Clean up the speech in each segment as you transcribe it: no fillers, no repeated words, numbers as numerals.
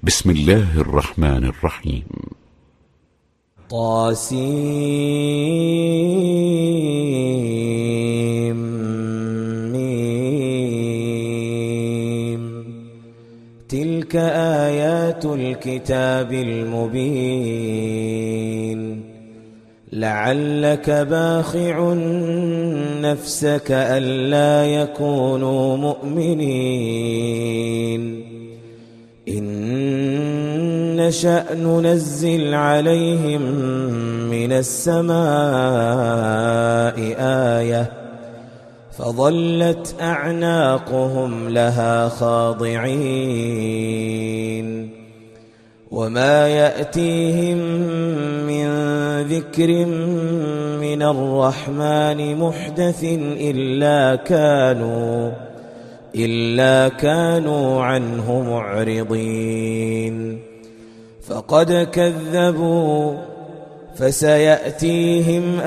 بسم الله الرحمن الرحيم. طاسيم. تلك آيات الكتاب المبين. لعلك باخع نفسك ألا يكونوا مؤمنين. إن نشأ ننزل عليهم من السماء آية فظلت أعناقهم لها خاضعين. وما يأتيهم من ذكر من الرحمن محدث إلا كانوا عنه معرضين. فقد كذبوا فسيأتيهم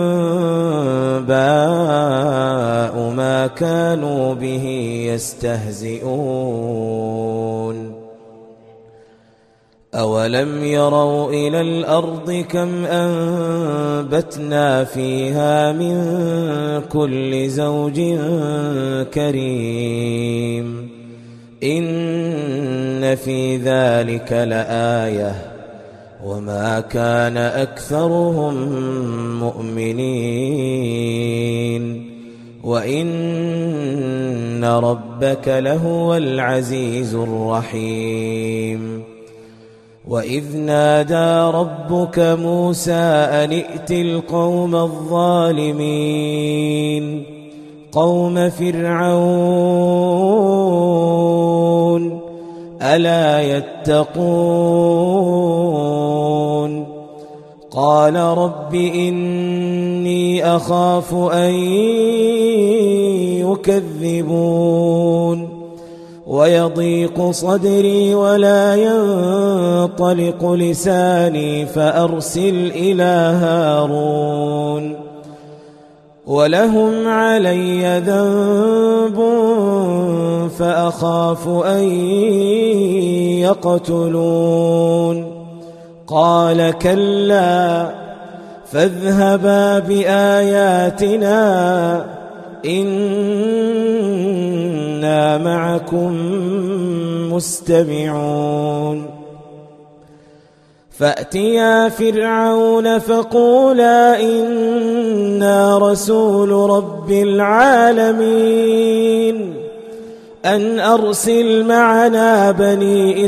أنباء ما كانوا به يستهزئون. أولم يروا إلى الأرض كم أنبتنا فيها من كل زوج كريم. إن في ذلك لآية وما كان أكثرهم مؤمنين وإن ربك لهو العزيز الرحيم. وإذ نادى ربك موسى أن ائت القوم الظالمين قوم فرعون ألا يتقون. قال رب إني أخاف أن يكذبون ويضيق صدري ولا ينطلق لساني فأرسل إلى هارون ولهم علي ذنب فأخاف أن يقتلون. قال كلا فاذهبا بآياتنا إنا معكم مستمعون. فأتيا فرعون فقولا إنا رسول رب العالمين أن أرسل معنا بني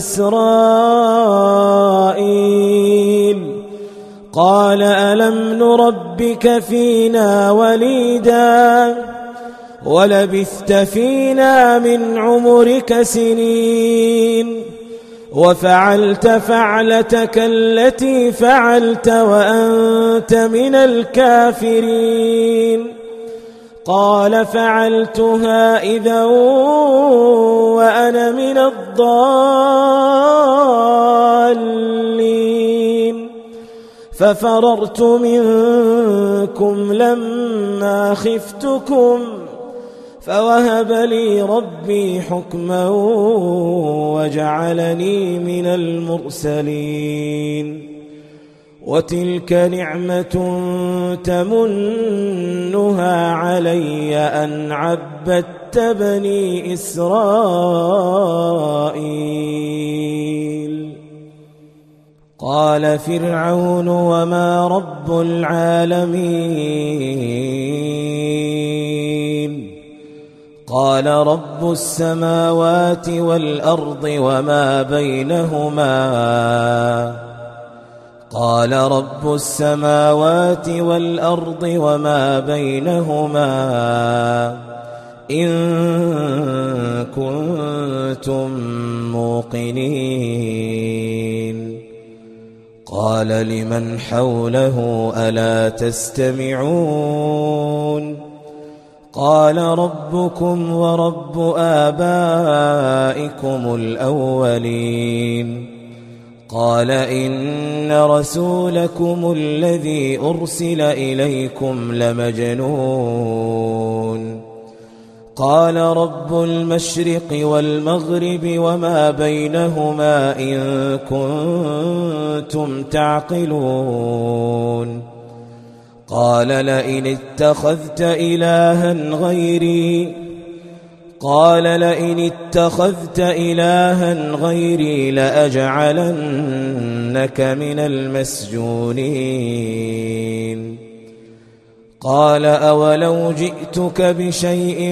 إسرائيل. قال ألم نربك فينا وليدا ولبثت فينا من عمرك سنين وفعلت فعلتك التي فعلت وأنت من الكافرين. قال فعلتها إذا وأنا من الضالين. ففررت منكم لما خفتكم فوهب لي ربي حكما وجعلني من المرسلين. وتلك نعمة تمنها علي أن عبدت بني إسرائيل. قال فرعون وما رب العالمين. قال رب السماوات والأرض وما بينهما. قال رب السماوات والأرض وما بينهما إن كنتم موقنين. قال لمن حوله ألا تستمعون. قال ربكم ورب آبائكم الأولين. قال إن رسولكم الذي أرسل إليكم لمجنون. قال رب المشرق والمغرب وما بينهما إن كنتم تعقلون قال لئن اتخذت إلها غيري لأجعلنك من المسجونين قال أولو جئتك بشيء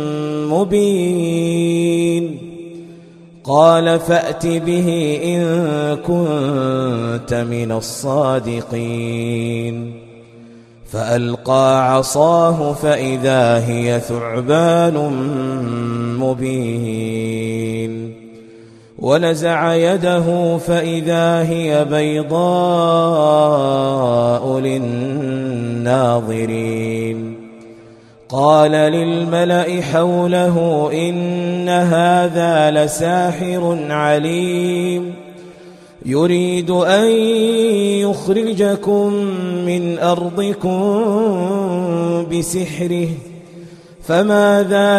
مبين قال فأت به إن كنت من الصادقين فألقى عصاه فإذا هي ثعبان مبين ونزع يده فإذا هي بيضاء للناظرين قال للملأ حوله إن هذا لساحر عليم يريد أن يخرجكم من أرضكم بسحره فماذا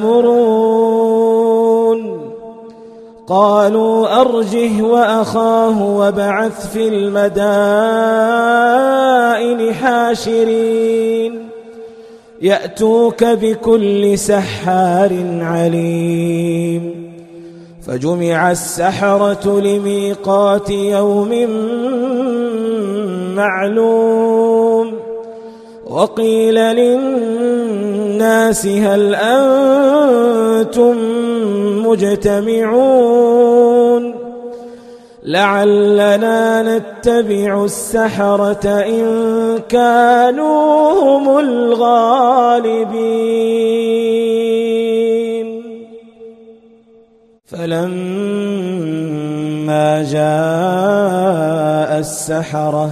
تأمرون قالوا أرجه وأخاه وابعث في المدائن حاشرين يأتوك بكل سحار عليم فجمع السحرة لميقات يوم معلوم وقيل للناس هل أنتم مجتمعون لعلنا نتبع السحرة إن كانوا هم الغالبين فلما جاء السحرة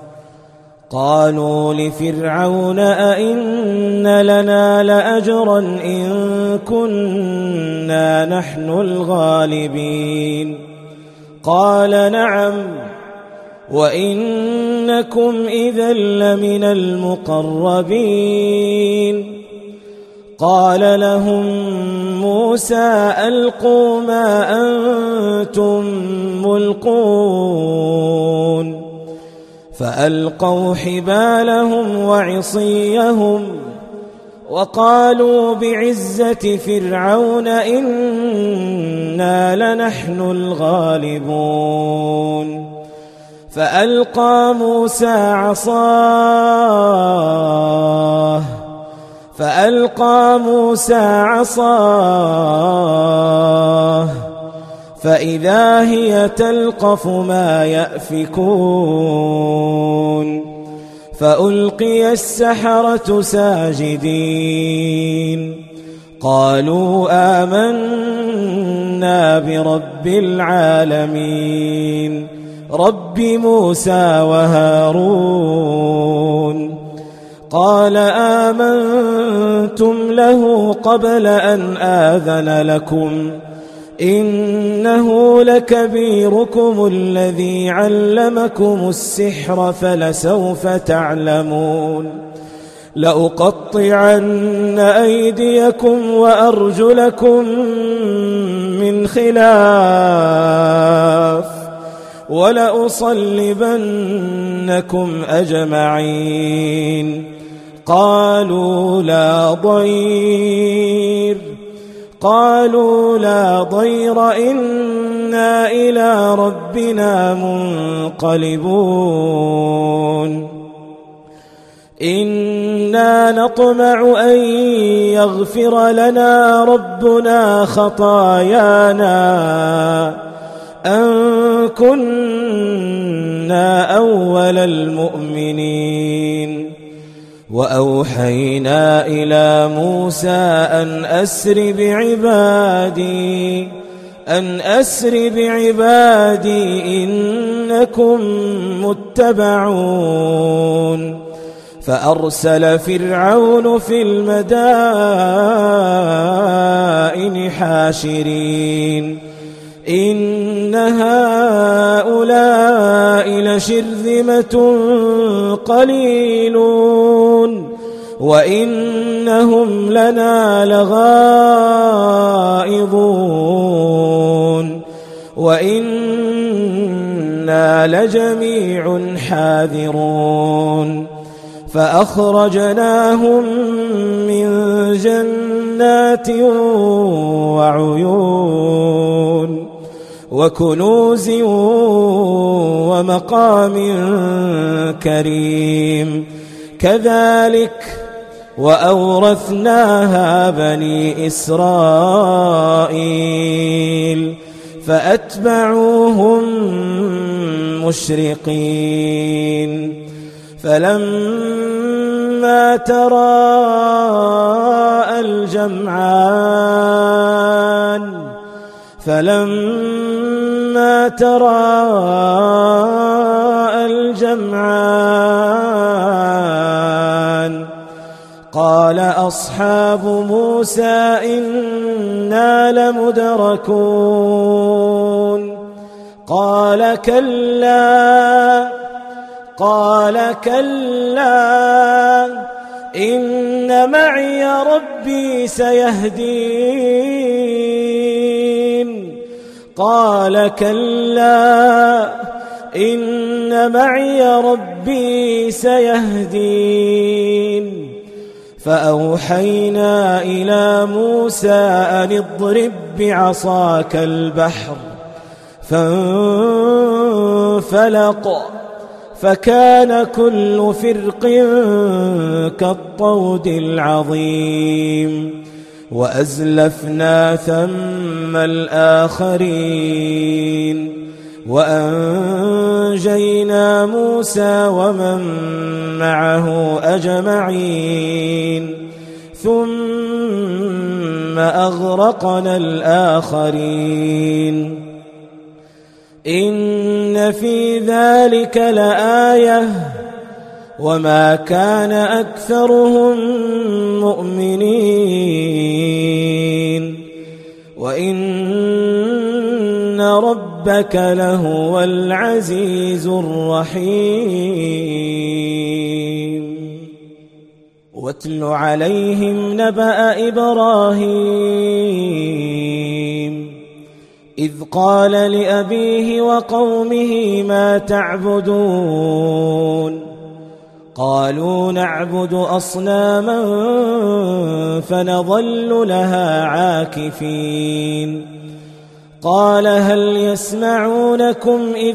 قالوا لفرعون أئن لنا لأجرا إن كنا نحن الغالبين قال نعم وإنكم إذا لمن المقربين قال لهم موسى ألقوا ما أنتم ملقون فألقوا حبالهم وعصيهم وقالوا بعزة فرعون إنا لنحن الغالبون فألقى موسى عصاه فإذا هي تلقف ما يأفكون فألقي السحرة ساجدين قالوا آمنا برب العالمين رب موسى وهارون قال آمنتم له قبل أن آذن لكم إنه لكبيركم الذي علمكم السحر فلسوف تعلمون لأقطعن أيديكم وأرجلكم من خلاف ولأصلبنكم أجمعين قالوا لا ضير إنا إلى ربنا منقلبون إنا نطمع أن يغفر لنا ربنا خطايانا أن كنا أول المؤمنين وأوحينا إلى موسى أن أسر بعبادي إنكم متبعون فأرسل فرعون في المدائن حاشرين إن هؤلاء لشرذمة قليلون وإنهم لنا لغائظون وإنا لجميع حاذرون فأخرجناهم من جنات وعيون وكنوز ومقام كريم كذلك وأورثناها بني إسرائيل فأتبعوهم مشرقين فلما تراءى الجمعان قال أصحاب موسى إنا لمدركون قال كلا إن معي ربي سيهدين قال كلا إن معي ربي سيهدين فأوحينا إلى موسى أن اضرب بعصاك البحر فانفلق فكان كل فرق كالطود العظيم وأزلفنا ثم الآخرين وأنجينا موسى ومن معه أجمعين ثم أغرقنا الآخرين إن في ذلك لآية وما كان أكثرهم مؤمنين وإن ربك لهو العزيز الرحيم واتل عليهم نبأ إبراهيم إذ قال لأبيه وقومه ما تعبدون قالوا نعبد أصناما فنظل لها عاكفين قال هل يسمعونكم إذ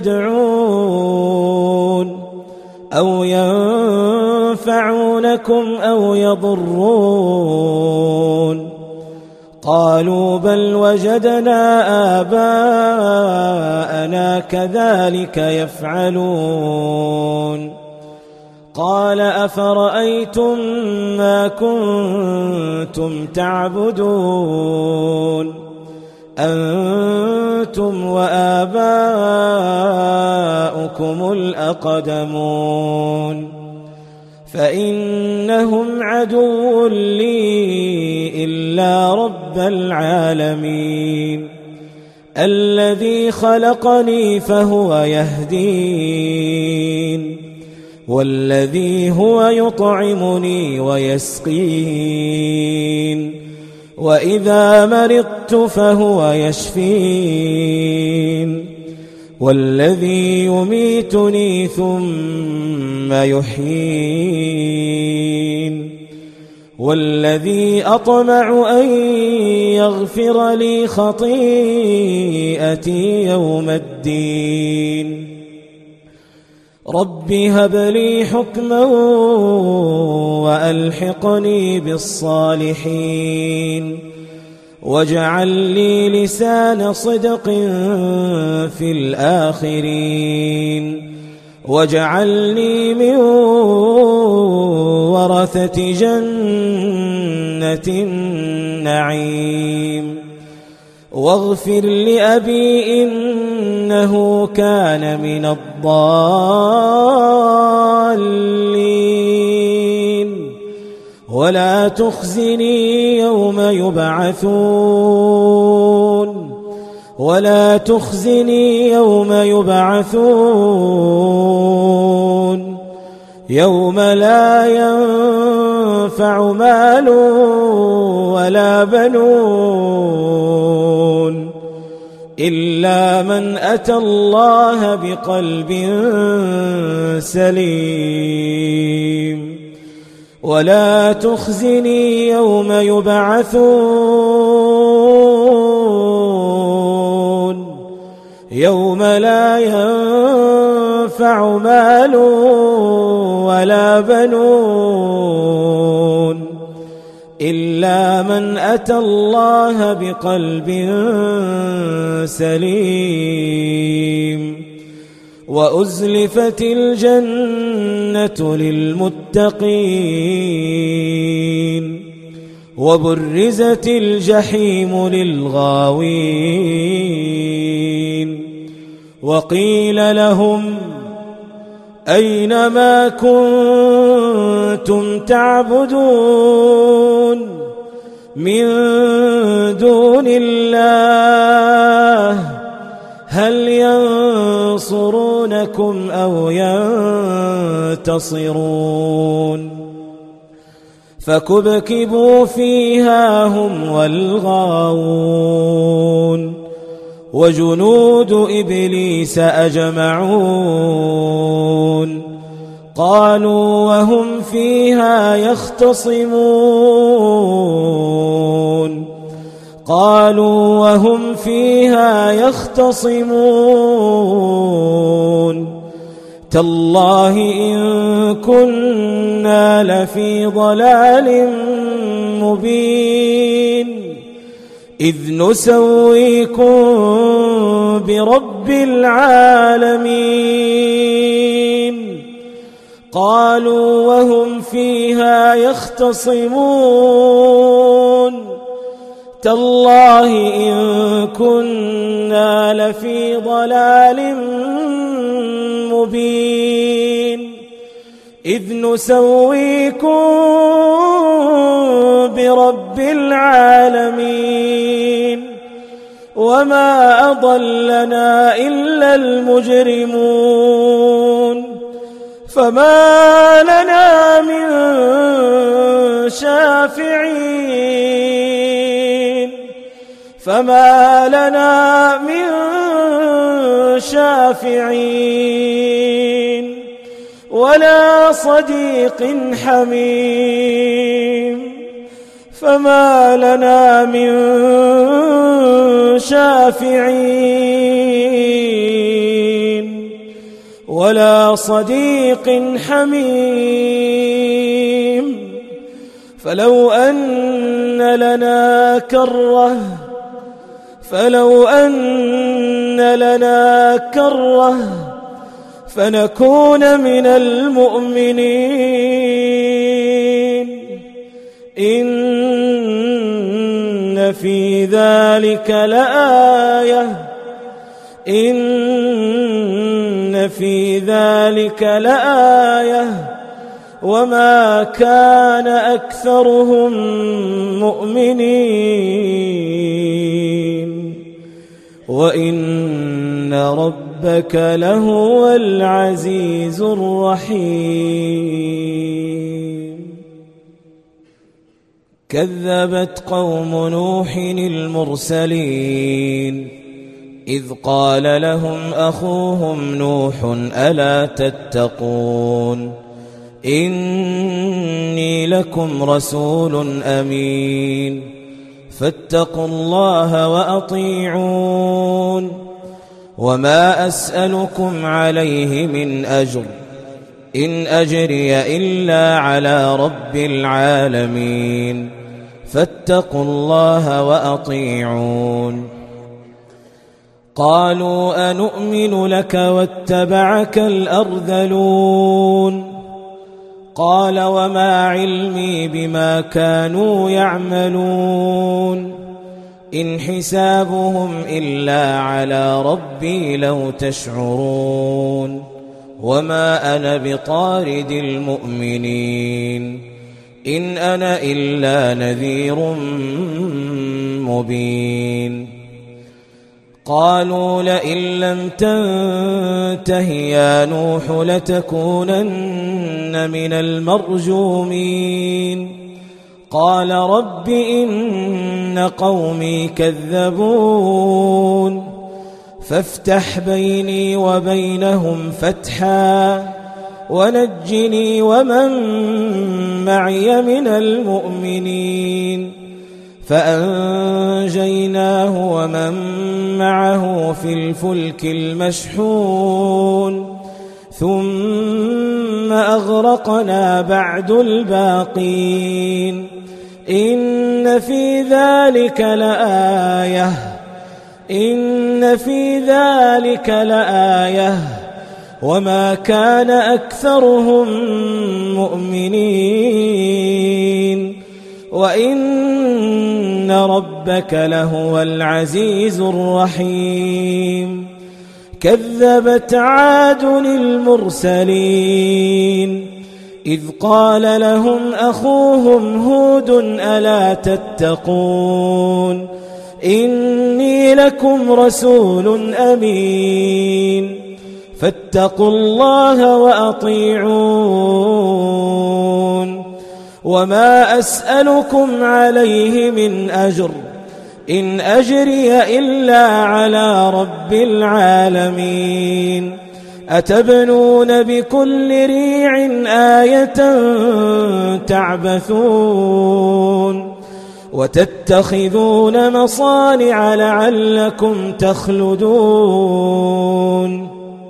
تدعون أو ينفعونكم أو يضرون قالوا بل وجدنا آباءنا كذلك يفعلون قال أفرأيتم ما كنتم تعبدون أنتم وآباؤكم الأقدمون فإنهم عدو لي إلا رب العالمين الذي خلقني فهو يهدين والذي هو يطعمني ويسقين وإذا مرضت فهو يشفين والذي يميتني ثم يحيين والذي أطمع أن يغفر لي خطيئتي يوم الدين رب هب لي حكما وألحقني بالصالحين واجعل لي لسان صدق في الآخرين واجعلني من ورثة جنة النعيم واغفر لأبي إنه كان من الضالين ولا تخزني يوم يبعثون يوم لا ينفع مال ولا بنون إلا من أتى الله بقلب سليم ولا تخزني يوم يبعثون يوم لا ينفع مال ولا بنون إلا من أتى الله بقلب سليم وأزلفت الجنة للمتقين وبرزت الجحيم للغاوين وقيل لهم أين ما كنتم تعبدون من دون الله هل ينصرونكم أو ينتصرون فكبكبوا فيها هم والغاوون وجنود إبليس أجمعون قالوا وهم فيها يختصمون تالله إن كنا لفي ضلال مبين إذ نسويكم برب العالمين قالوا وهم فيها يختصمون تالله إن كنا لفي ضلال مبين إذ نسويكم برب العالمين وما أضلنا إلا المجرمون فما لنا من شافعين ولا صديق حميم فلو أن لنا كرة فنكون من المؤمنين إن في ذلك لآية وما كان أكثرهم مؤمنين وإن ربك لهو العزيز الرحيم كذبت قوم نوح المرسلين إذ قال لهم أخوهم نوح ألا تتقون إني لكم رسول أمين فاتقوا الله وأطيعون وما أسألكم عليه من أجر إن أجري إلا على رب العالمين فاتقوا الله وأطيعون قالوا أنؤمن لك واتبعك الأرذلون قال وما علمي بما كانوا يعملون إن حسابهم إلا على ربي لو تشعرون وما أنا بطارد المؤمنين إن أنا إلا نذير مبين قالوا لئن لم تنته يا نوح لتكونن من المرجومين قال رب إن قومي كذبون فافتح بيني وبينهم فتحا ونجني ومن معي من المؤمنين فأنجيناه ومن معه في الفلك المشحون ثم أغرقنا بعد الباقين إن في ذلك لآية وما كان أكثرهم مؤمنين وإن ربك لهو العزيز الرحيم كذبت عاد المرسلين إذ قال لهم أخوهم هود ألا تتقون إني لكم رسول أمين فاتقوا الله وأطيعون وما أسألكم عليه من أجر إن أجري إلا على رب العالمين أتبنون بكل ريع آية تعبثون وتتخذون مصانع لعلكم تخلدون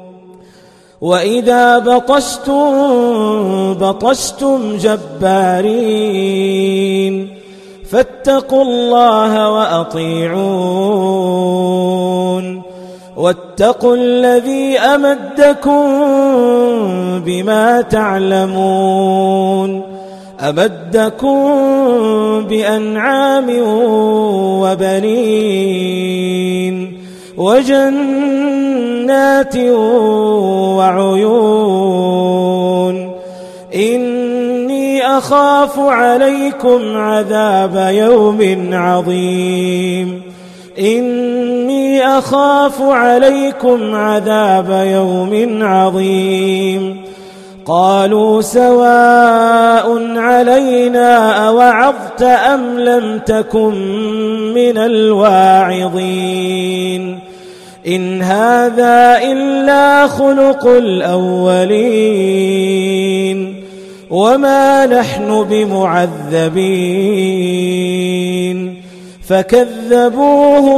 وإذا بطشتم جبارين فاتقوا الله وأطيعون واتقوا الذي أمدكم بما تعلمون أمدكم بأنعام وبنين وجنات وعيون إني أخاف عليكم عذاب يوم عظيم إني أخاف عليكم عذاب يوم عظيم قالوا سواء علينا أوعظت أم لم تكن من الواعظين إن هذا إلا خلق الأولين وما نحن بمعذبين فكذبوه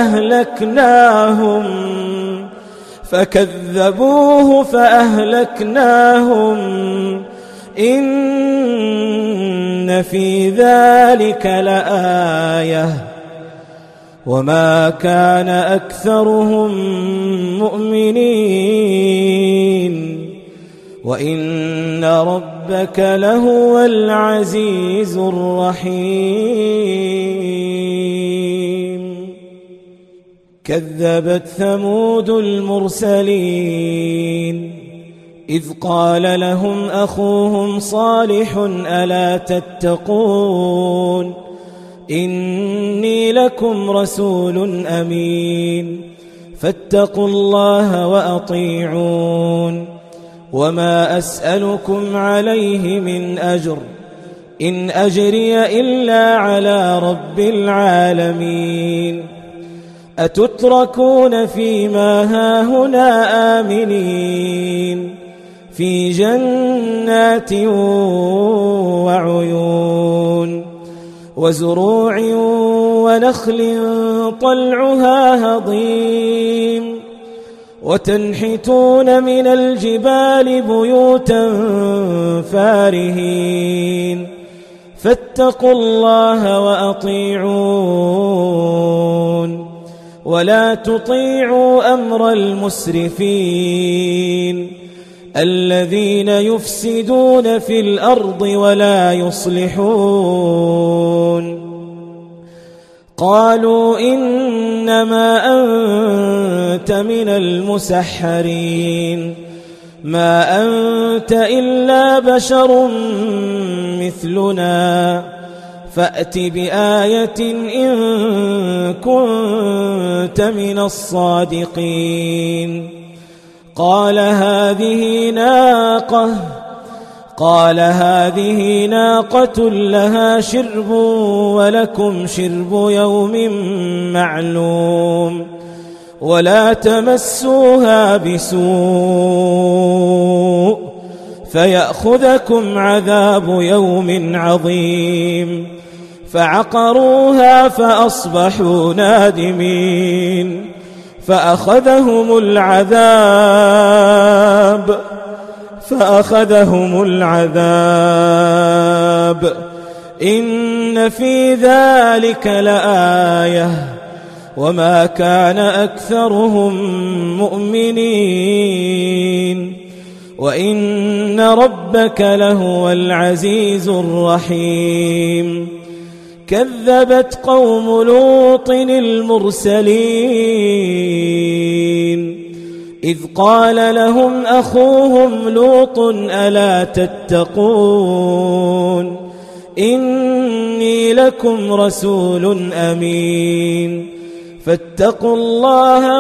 فأهلكناهم إن في ذلك لآية وما كان أكثرهم مؤمنين وإن ربك لهو العزيز الرحيم كذبت ثمود المرسلين إذ قال لهم أخوهم صالح ألا تتقون إني لكم رسول أمين فاتقوا الله وأطيعون وما أسألكم عليه من أجر إن أجري إلا على رب العالمين أتتركون فيما هاهنا آمنين في جنات وعيون وزروع ونخل طلعها هضيم وتنحتون من الجبال بيوتا فارهين فاتقوا الله وأطيعون ولا تطيعوا أمر المسرفين الذين يفسدون في الأرض ولا يصلحون قالوا إنما أنت من المسحرين ما أنت إلا بشر مثلنا فأت بآية إن كنت من الصادقين. قال هذه ناقة لها شرب ولكم شرب يوم معلوم ولا تمسوها بسوء فيأخذكم عذاب يوم عظيم. فعقروها فأصبحوا نادمين. فأخذهم العذاب إن في ذلك لآية وما كان أكثرهم مؤمنين وإن ربك لهو العزيز الرحيم. كذبت قوم لوط المرسلين إذ قال لهم أخوهم لوط ألا تتقون إني لكم رسول أمين فاتقوا الله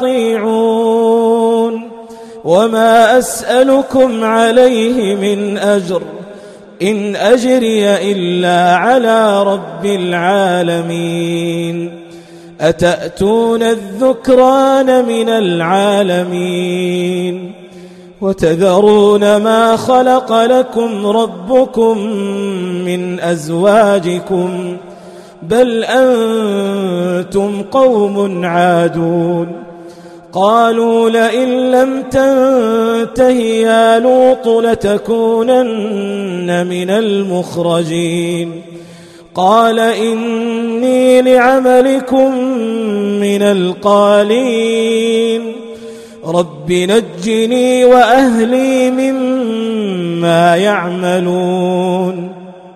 وأطيعون وما أسألكم عليه من أجر إن أجري إلا على رب العالمين. أتأتون الذكران من العالمين وتذرون ما خلق لكم ربكم من أزواجكم بل أنتم قوم عادون. قالوا لئن لم تنته يا لوط لتكونن من المخرجين. قال إني لعملكم من القالين رب نجني وأهلي مما يعملون.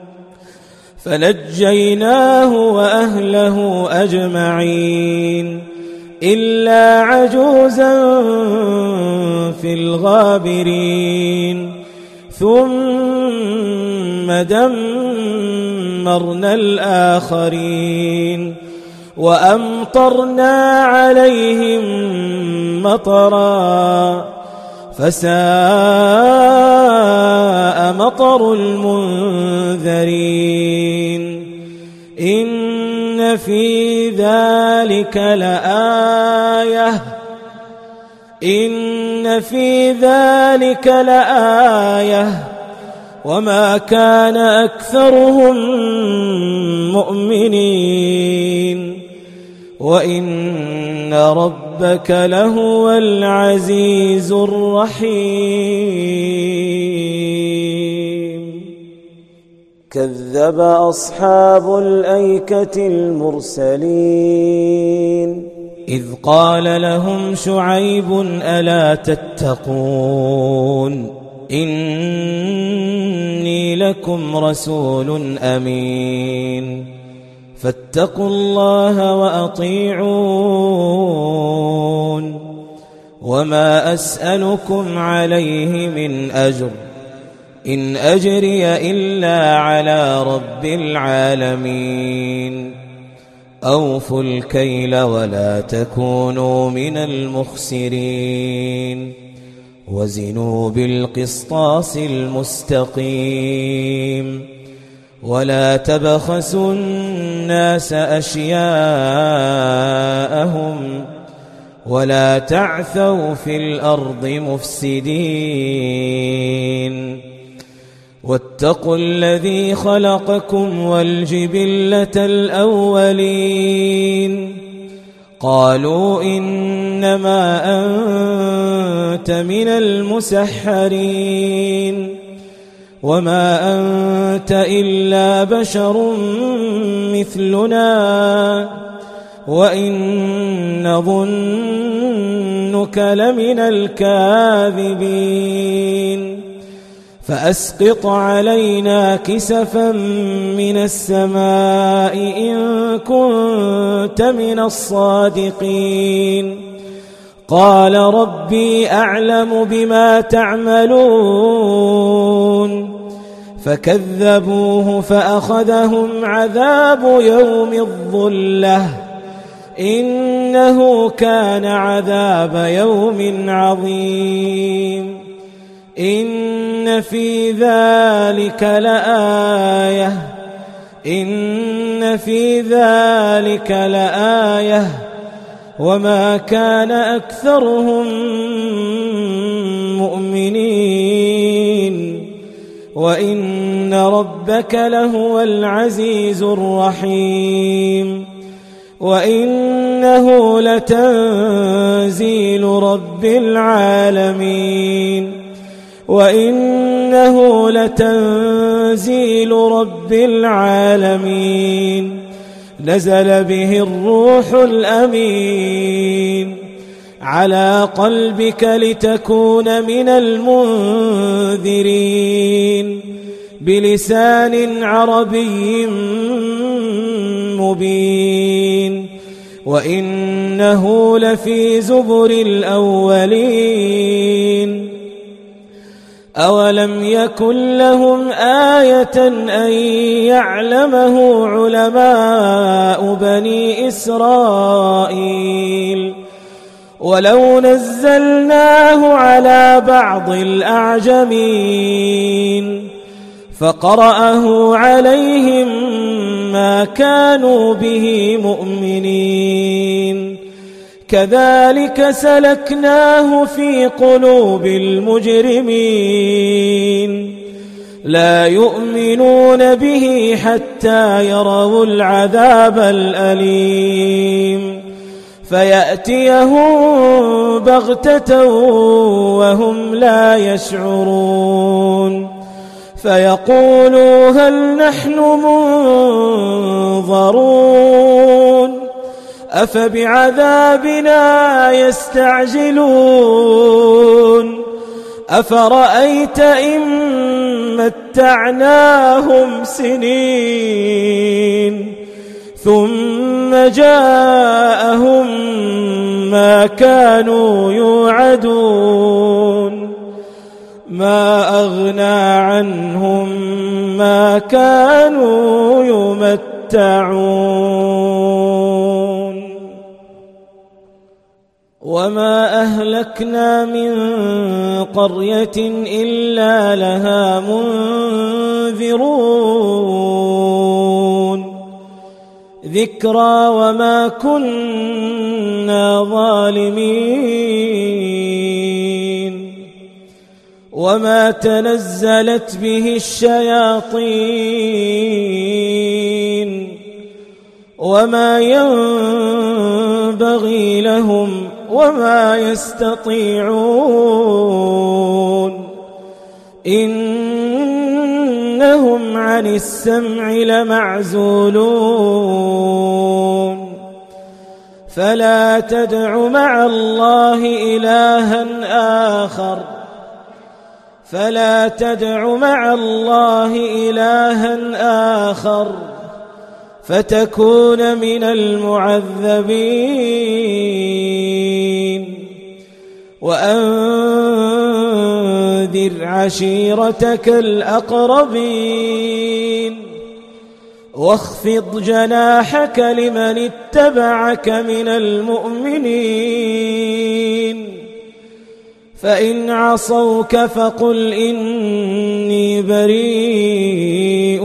فنجيناه وأهله أجمعين إلا عجوزا في الغابرين. ثم دمرنا الآخرين وأمطرنا عليهم مطرا فساء مطر المنذرين. إن في ذلك لآية وما كان أكثرهم مؤمنين وإن ربك لهو العزيز الرحيم. كذب أصحاب الأيكة المرسلين إذ قال لهم شعيب ألا تتقون إني لكم رسول أمين فاتقوا الله وأطيعون وما أسألكم عليه من أجر إن أجري إلا على رب العالمين. أوفوا الكيل ولا تكونوا من المخسرين وزنوا بالقسطاس المستقيم ولا تبخسوا الناس أشياءهم ولا تعثوا في الأرض مفسدين. واتقوا الذي خلقكم والجبلة الأولين قالوا إنما أنت من المسحرين وما أنت إلا بشر مثلنا وإن نظنك لمن الكاذبين فأسقط علينا كسفا من السماء إن كنت من الصادقين. قال ربي أعلم بما تعملون فكذبوه فأخذهم عذاب يوم الظلة إنه كان عذاب يوم عظيم إن في ذلك لآية وما كان أكثرهم مؤمنين وإن ربك لهو العزيز الرحيم وإنه لتنزيل رب العالمين نزل به الروح الأمين على قلبك لتكون من المنذرين بلسان عربي مبين وإنه لفي زبر الأولين أولم يكن لهم آية أن يعلمه علماء بني إسرائيل ولو نزلناه على بعض الأعجمين فقرأه عليهم ما كانوا به مؤمنين كذلك سلكناه في قلوب المجرمين لا يؤمنون به حتى يروا العذاب الأليم فيأتيهم بغتة وهم لا يشعرون فيقولوا هل نحن منظرون أفبعذابنا يستعجلون أفرأيت إن متعناهم سنين ثم جاءهم ما كانوا يوعدون ما أغنى عنهم ما كانوا يمتعون وما أهلكنا من قرية إلا لها منذرون ذكرى وما كنا ظالمين وما تنزلت به الشياطين وما ينبغي لهم وما يستطيعون إنهم عن السمع لمعزولون فلا تدع مع الله إلها آخر فتكون من المعذبين وأنذر عشيرتك الأقربين واخفض جناحك لمن اتبعك من المؤمنين فإن عصوك فقل إني بريء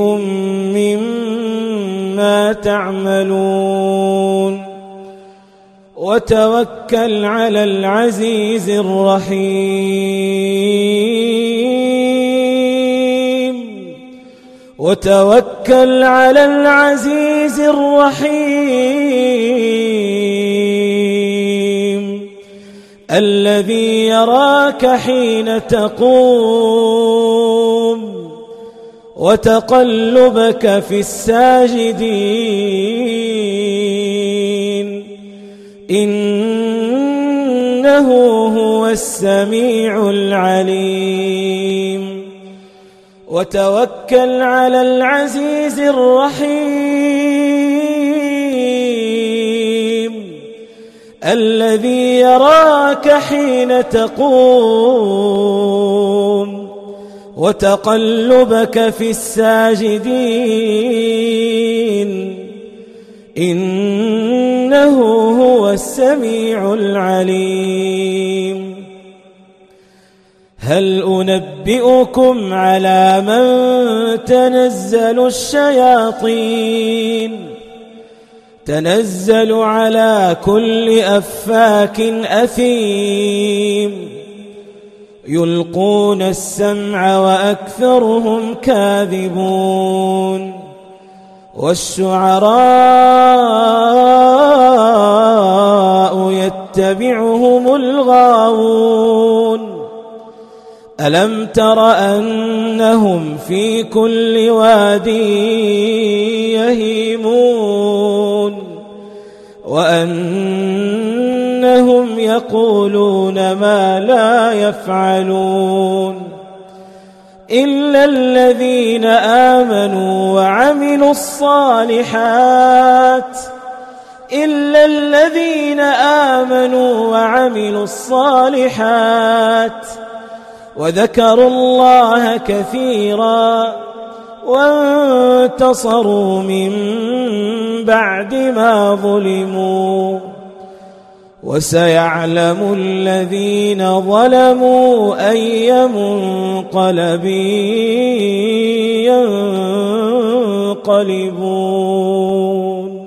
مما تعملون وتوكل على العزيز الرحيم الذي يراك حين تقوم وتقلبك في الساجدين إنه هو السميع العليم وتوكل على العزيز الرحيم الذي يراك حين تقوم وتقلبك في الساجدين إنه هو السميع العليم. هل أنبئكم على من تنزل الشياطين تنزل على كل أفاك أثيم يلقون السمع وأكثرهم كاذبون والشعراء يتبعهم الغاوون ألم تر أنهم في كل واد يهيمون وأنهم يقولون ما لا يفعلون إلا الذين آمنوا وعملوا الصالحات وذكروا الله كثيرا وانتصروا من بعد ما ظلموا وسيعلم الذين ظلموا أي منقلب ينقلبون.